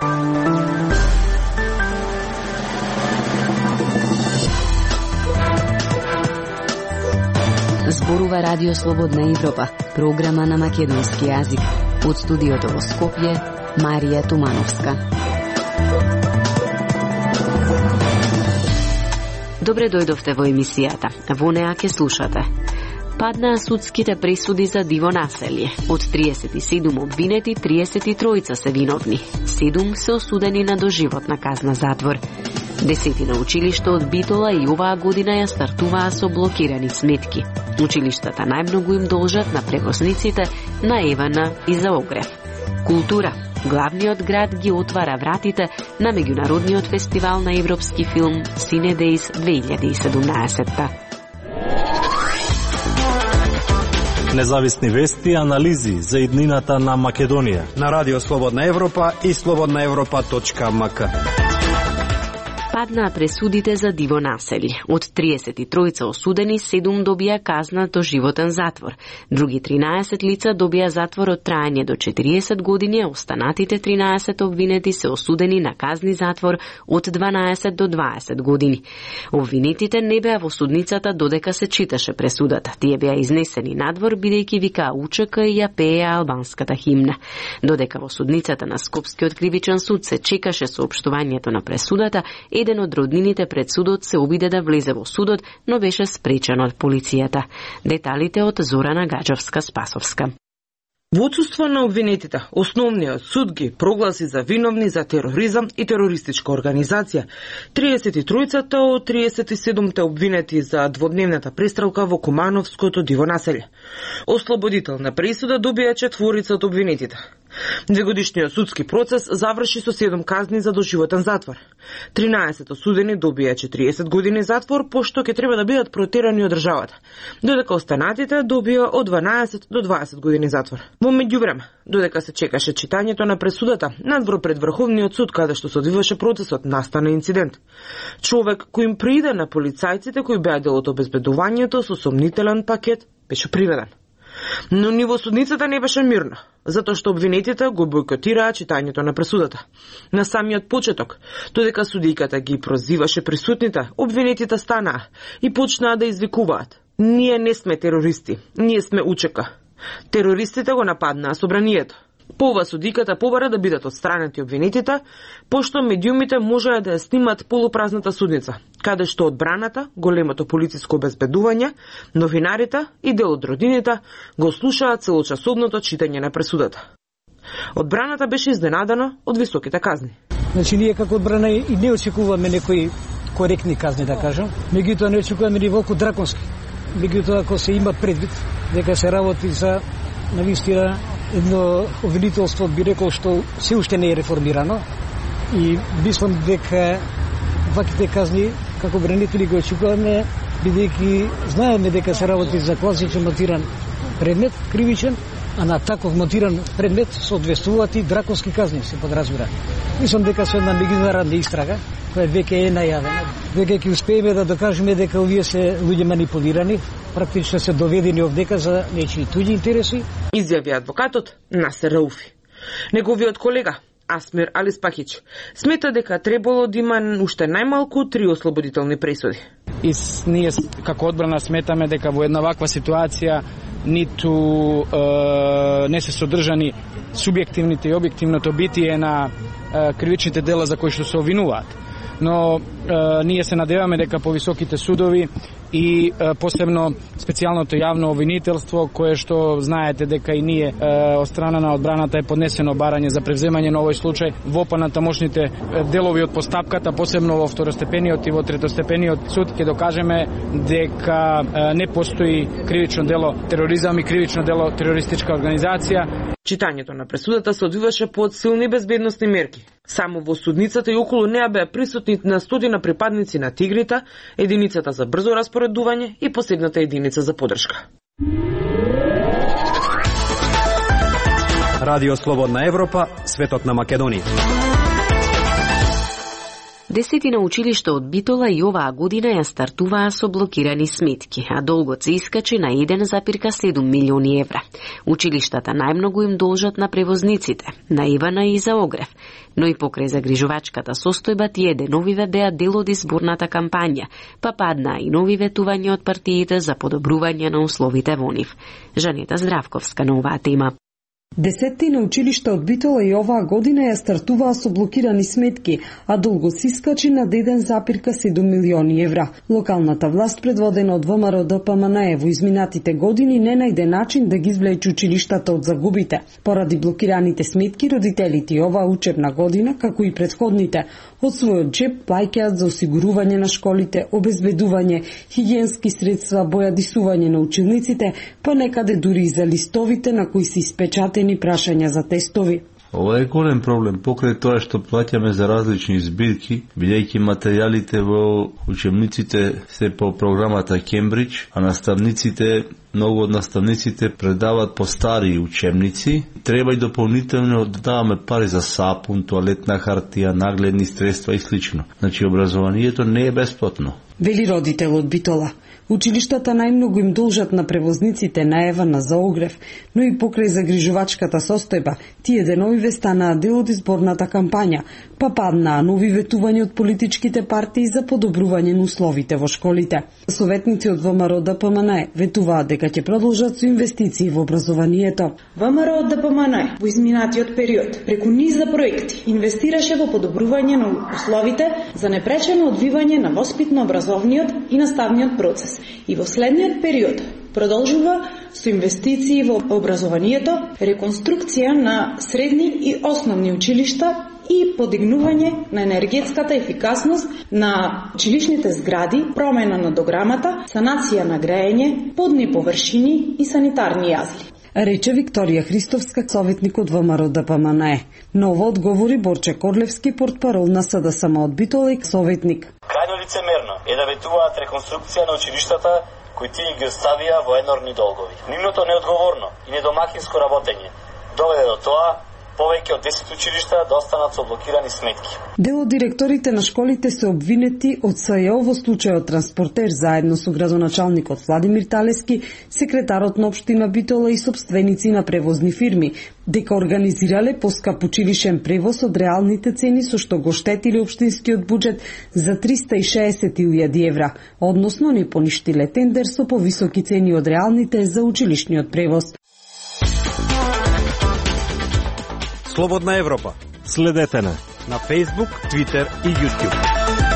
Зборува Радио Слободна Европа, програма на македонски јазик. Од студиото во Скопје, Марија Тумановска. Добре дојдовте во емисијата. Во неа ќе слушате. Паднаа судските пресуди за диво населје. Од 37 обвинети, 33 се виновни. 7 се осудени на доживотна казна затвор. 10 на училишта од Битола и оваа година ја стартуваа со блокирани сметки. Училиштата најмногу им должат на превозниците на Евана и за огрев. Култура. Главниот град ги отвара вратите на меѓународниот фестивал на европски филм Cinedejs 2017. Независни вести и анализи за иднината на Македонија на Радио Слободна Европа и slobodnaevropa.mk. Паднаа пресудите за диво населје. Од 33 осудени, 7 добија казна до животен затвор. Други 13 лица добија затвор од траење до 40 години, а останатите 13 обвинети се осудени на казни затвор од 12 до 20 години. Обвинетите не беа во судницата додека се читаше пресудата. Тие беа изнесени надвор бидејќи викаа УЧК и ја пееа албанската химна. Додека во судницата на Скопскиот кривичен суд се чекаше соопштувањето на пресудата, еден од роднините пред судот се обиде да влезе во судот, но беше спречен од полицијата. Деталите од Зорана Гаджовска-Спасовска. Во отсуство на обвинетите, основниот суд ги прогласи за виновни за тероризам и терористичка организација. 33-та од 37-те обвинети за дводневната престрелка во Кумановското диво населје. Ослободителна пресуда добија 4 од обвинетите. Двегодишниот судски процес заврши со 7 казни за доживотен затвор. 13 осудени добија 40 години затвор, пошто ќе треба да бидат протерани од државата, додека останатите добија од 12 до 20 години затвор. Во меѓувреме, додека се чекаше читањето на пресудата, надвор пред Врховниот суд, каде што се одвиваше процесот, настана инцидент. Човек кој им прииде на полицајците кои беа дел од обезбедувањето со сомнителен пакет, беше приведен. Но ниво судницата не беше мирно, затоа што обвинетите го бойкотираа читањето на пресудата. На самиот почеток, додека судијката ги прозиваше присутните, обвинетите станаа и почнаа да извикуваат: "Ние не сме терористи, ние сме УЧК." Терористите го нападнаа собранието. По ова судиката побара да бидат отстранети обвинетите, пошто медиумите можеа да ја снимат полупразната судница, каде што одбраната, големото полициско обезбедување, новинарите и дел од родините го слушаа целочасовното читање на пресудата. Одбраната беше изненадана од високите казни. Значи ние како одбрана и не очекуваме некои коректни казни, да кажам, меѓутоа не очекуваме ни волку драконски. Меѓутоа ако се има предвид дека се работи за навистина едно обвинителство, би рекол, што се уште не е реформирано, и мислам дека ваките казни како бранители го очекуваме, бидејќи знаеме дека се работи за класичен монтиран предмет, кривичен, а на таков монтиран предмет соодветствуваат и драконски казни, се подразбира. Мислам дека се една меѓународна истрага, која веќе е најавена. Веќе ќе успееме да докажеме дека овие се луѓе манипулирани, практично се доведени овдека за нечии туѓи интереси. Изјави адвокатот Насер Рауфи. Неговиот колега Асмир Алиспахич смета дека требало да има уште најмалку 3 ослободителни пресуди. И ние како одбрана сметаме дека во една ваква ситуација ниту не се содржани субјективните и објективното битие на кривичните дела за кои што се обвинуваат. Но ние се надеваме дека повисоките судови и посебно специјалното јавно обвинителство, кое што знаете дека и ние од страна на одбраната е поднесено барање за превземање на овој случај во понатамошните делови од постапката, посебно во второстепениот и во третостепениот суд, ќе докажеме дека не постои кривично дело тероризам и кривично дело терористичка организација. Читањето на пресудата се одвиваше под силни безбедносни мерки. Само во судницата и околу неа беа присутни на стотина припадници на тигрите, единицата за брзо распоредување и посебната единица за поддршка. Радио Слободна Европа, светот на Македонија. Десетина училишта од Битола и оваа година ја стартуваа со блокирани сметки, а долгот се искачи на 1,7 милиони евра. Училиштата најмногу им должат на превозниците, на Ивана и за огрев, но и покрај загрижувачката состојба тие деновиве беа дел од изборната кампања, па паднаа и нови ветувања од партиите за подобрување на условите во нив. Жанета Здравковска на оваа тема. Десетина училишта од Битола и оваа година ја стартуваа со блокирани сметки, а долгот се искачи на 1,7 милиони евра. Локалната власт, предводена од ВМРО ДПМН, во изминатите години не најде начин да ги извлече училиштата од загубите. Поради блокираните сметки, родителите оваа учебна година, како и претходните, од својот джеб плаќаат за осигурување на школите, обезбедување, хигиенски средства, бојадисување на учениците, па некаде дури и за листовите на кои се испечатени прашања за тестови. Ова е голем проблем, покрај тоа што плаќаме за различни збирки, бидејќи материјалите во учебниците се по програмата Кембридж, а наставниците, многу од наставниците предават по стари учебници. Треба и дополнително да даваме пари за сапун, тоалетна хартија, нагледни средства и слично. Значи, образованието не е бесплатно. Вели родител од Битола. Училиштата најмногу им должат на превозниците на Евана за огрев, но и покрај загрижувачката состојба, тие деновиве станаа дел од изборната кампања, па паднаа нови ветувања од политичките партии за подобрување на условите во школите. Советници од ВМРО ДПМН ветуваат дека ќе продолжат со инвестиции во образованието. ВМРО ДПМН во изминатиот период преку низ за проекти инвестираше во подобрување на условите за непречено одвивање на воспитно-образовниот и наставниот процес. И во следниот период продолжува со инвестиции во образованието, реконструкција на средни и основни училишта и подигнување на енергетската ефикасност на училишните згради, промена на дограмата, санација на грејење, подни површини и санитарни јазли. Рече Викторија Христовска, советник од ВМРО ДПМН. Ново одговори Борче Корлевски, портпарол на СДСМ од Битола и советник. Крајно лицемерно е да ветуваат реконструкција на училиштата кои тие ги оставија во енормни долгови. Нивното неодговорно и недомакинско работење доведе до тоа повеќе од 10 училишта да останат со блокирани сметки. Дел од директорите на школите се обвинети од СЈО во случајот Транспортер заедно со градоначалникот Владимир Талески, секретарот на општина Битола и собственици на превозни фирми, дека организирале поскап училишен превоз од реалните цени со што го штетиле општинскиот буџет за 360.000 евра, односно не поништиле тендер со повисоки цени од реалните за училишниот превоз. Слободна Европа. Следете на Facebook, Twitter и YouTube.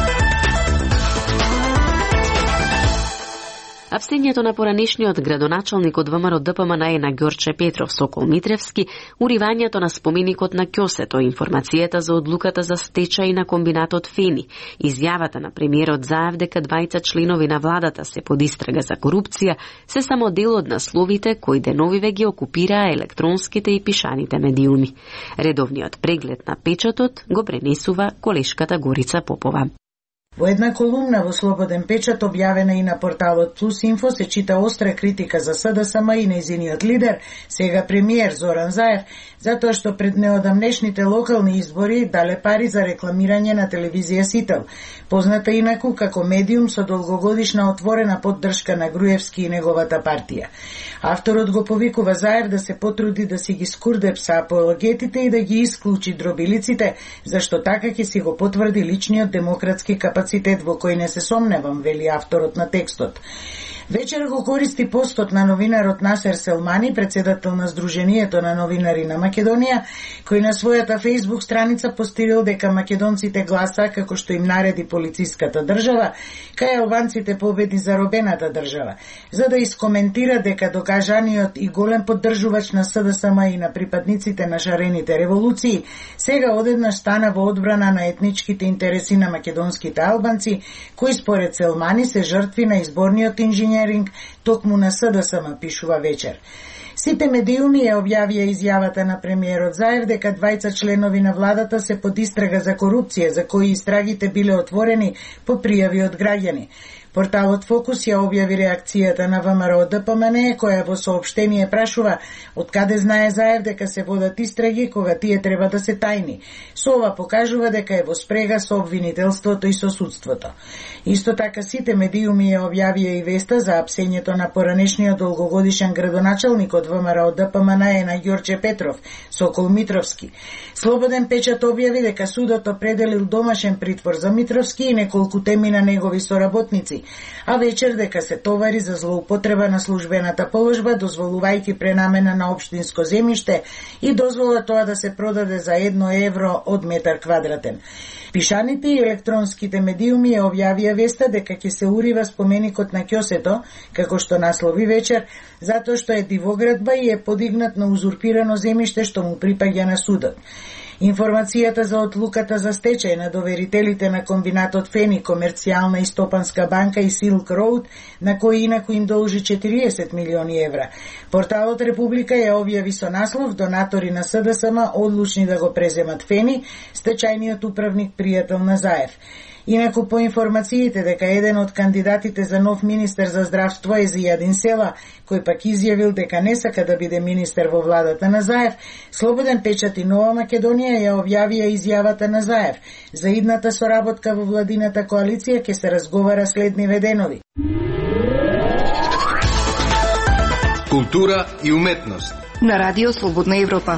Апстењето на поранешниот градоначалник од ВМРО ДПМН на Ѓорче Петров Сокол Митревски, уривањето на споменикот на Ќосето, информацијата за одлуката за стечај на комбинатот Фени, изјавата на премиерот Заев дека двајца членови на владата се под истрага за корупција, се само дел од насловите кои деновиве ги окупираа електронските и пишаните медиуми. Редовниот преглед на печатот го пренесува колешката Горица Попова. Во една колумна во Слободен печат, објавена и на порталот Плюс Инфо, се чита остра критика за СДСМ и нејзиниот лидер, сега премиер Зоран Заев, затоа што пред неодамнешните локални избори дале пари за рекламирање на телевизија Сител, позната инаку како медиум со долгогодишна отворена поддршка на Груевски и неговата партија. Авторот го повикува Заев да се потруди да си ги скурдепса апологетите и да ги исклучи дробилиците, зашто така ќе си го потврди личниот демократски капацитет во кој не се сомневам, вели авторот на текстот. Вечер го користи постот на новинарот Насер Селмани, председател на Сдруженијето на новинари на Македонија, кој на својата Facebook страница постирил дека македонците гласа како што им нареди полициската држава, кај албанците победи заробената држава, за да искоментира дека докажаниот и голем поддржувач на СДСМ и на припадниците на шарените револуции сега одеднаш стана во одбрана на етничките интереси на македонските албанци, кои според Селмани се жртви на изборниот инженеринг токму на СДСМ, пишува Вечер. Сите медиуми ја објавија изјавата на премиерот Заев дека двајца членови на владата се под истрага за корупција, за кои истрагите биле отворени по пријави од граѓани. Порталот Фокус ја објави реакцијата на ВМРО ДПМН, која во соопштение прашува од каде знае Заев дека се водат истраги кога тие треба да се тајни. Со ова покажува дека е во спрега со обвинителството и со судството. Исто така сите медиуми ја објавија и веста за апсењето на поранешниот долгогодишен градоначалник од ВМРО ДПМН на Ѓорче Петров, Сокол Митровски. Слободен печат објави дека судот определил домашен притвор за Митровски и неколку теми на негови соработници, а вечер дека се товари за злоупотреба на службената положба, дозволувајќи пренамена на општинско земјиште и дозвола тоа да се продаде за 1 евро од метар квадратен. Пишаните и електронските медиуми ја објавија веста дека ќе се урива споменикот на ќосето, како што наслови вечер, затоа што е дивоградба и е подигнат на узурпирано земјиште што му припаѓа на судот. Информацијата за одлуката за стечај на доверителите на комбинатот Фени, Комерцијална и Стопанска банка и Silk Road, на кои инаку им должи 40 милиони евра. Порталот Република ја објави со наслов "Донатори на СДСМ одлучни да го преземат Фени", стечајниот управник пријател на Заев. Инаку по информациите дека еден од кандидатите за нов министер за здравство е Зијадин Села, кој пак изјавил дека не сака да биде министер во владата на Заев, Слободен печат и Нова Македонија ја објавија изјавата на Заев. За идната соработка во владината коалиција ќе се разговара следниве денови. Култура и уметност на Радио Слободна Европа.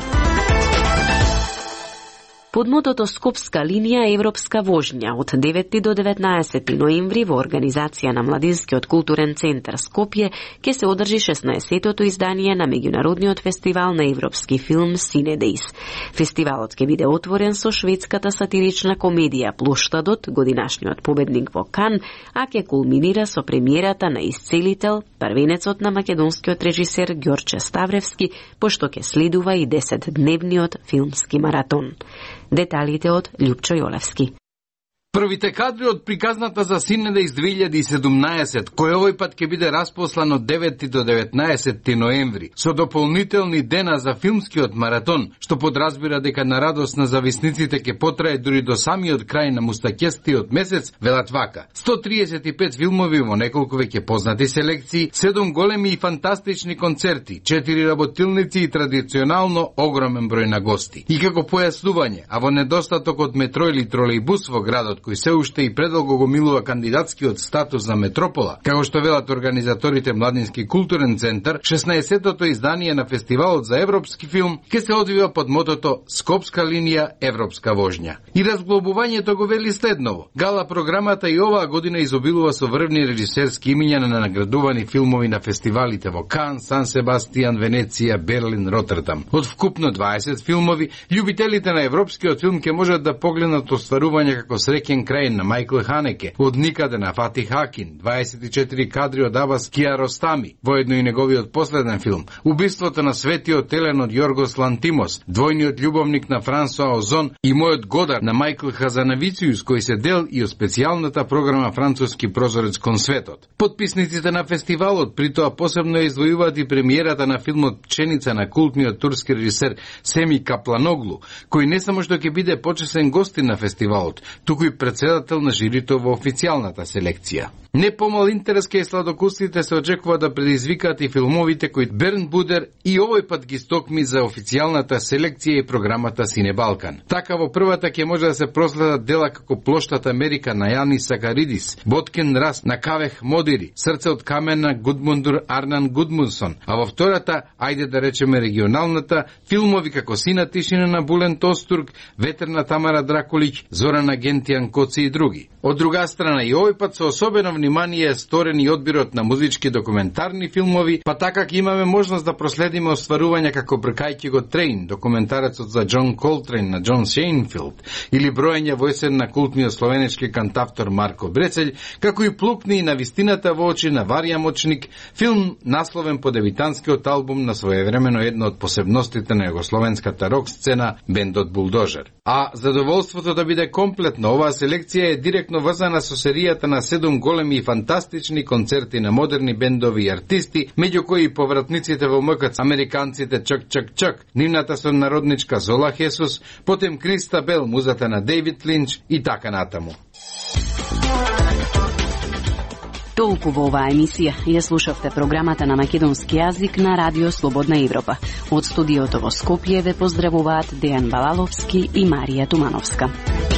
Под мотото Скопска линија европска вожња од 9 до 19 ноември во организација на Младинскиот културен центар Скопје ќе се одржи 16-тото издание на меѓународниот фестивал на европски филм Cine Days. Фестивалот ќе биде отворен со шведската сатирична комедија Плоштадот, годинашниот победник во Кан, а ќе кулминира со премиерата на Исцелител, првенецот на македонскиот режисер Ѓорче Ставревски, пошто ќе следува и 10-дневниот филмски маратон. Деталите од Љупчо Јолевски. Првите кадри од приказната за Cine Days 2017, кој овој пат ќе биде распослан од 9 до 19 ноември, со дополнителни дена за филмскиот маратон, што подразбира дека на радост на зависниците ќе потрае дури до самиот крај на мустакестиот месец, велат вака: 135 филмови во неколку веќе познати селекции, 7 големи и фантастични концерти, 4 работилници и традиционално огромен број на гости. И како појаснување, а во недостаток од метро или тролејбус во градот, кој се уште и предолго го милува кандидатскиот статус на метропола, како што велат организаторите Младински културен центар, 16-тото издание на фестивалот за европски филм ќе се одвива под мотото Скопска линија европска вожња. И разглобувањето го вели следново: гала програмата и оваа година изобилува со врвни режисерски имиња на наградувани филмови на фестивалите во Кан, Сан Себастијан, Венеција, Берлин, Ротердам. Од вкупно 20 филмови, љубителите на европскиот филм ќе можат да погледнат остварувања како Среќен крај на Мајкл Ханеке, Од никаде на Фатих Акин, 24 кадри од Абас Киаростами, воедно и неговиот последен филм, Убиството на светиот Елен од Јоргос Лантимос, Двојниот љубовник на Франсуа Озон и Мојот Годар на Мајкл Хазанавициус, кој се дел и од специјалната програма Француски прозорец кон светот. Подписниците на фестивалот при тоа посебно извојуваат и премиерата на филмот Пченица на култниот турски режисер Семи Капланоглу, кој не само што ќе биде почесен гостин на фестивалот, туку и председател на жирито во официјалната селекција. Не помал интерес кај сладокусите се очекува да предизвикаат и филмовите кои Берн Будер и овој пат ги стокми за официјалната селекција и програмата Сине Балкан. Така во првата ќе може да се проследат дела како Плоштад Америка на Јанис Сакаридис, Боткен Рас на Кавех Модири, Срце од камен на Гудмундур Арнан Гудмунсон, а во втората, ајде да речеме регионалната, филмови како Сина тишина на Булен Тостург, Ветер на Тамара Дракулиќ, Зоран Агентијан Коци и други. Од друга страна и овој пат со особено внимание е сторен и одбирот на музички документарни филмови, па така ќе имаме можност да проследиме остварувања како Бркајќи го Трейн, документарецот за Џон Колтрейн на Џон Шејнфилд, или броење во есен на култниот словенечки кантавтор Марко Брецелј, како и Плукни на вистината во очи на Варја Мочник, филм насловен по дебитанскиот албум на своевремено едно од посебностите на југословенската рок сцена бендот Булдожер. А задоволството да биде комплетно, оваа селекција е директно врзана со серијата на 7 големи и фантастични концерти на модерни бендови и артисти, меѓу кои и повратниците во МКЦ, американците Чак Чак Чак, нивната сонародничка Зола Хесус, потем Криста Бел, музата на Дейвид Линч и така натаму. Толку во оваа емисија. Ја слушавте програмата на македонски јазик на Радио Слободна Европа. Од студиото во Скопје ве поздравуваат Дејан Балаловски и Марија Тумановска.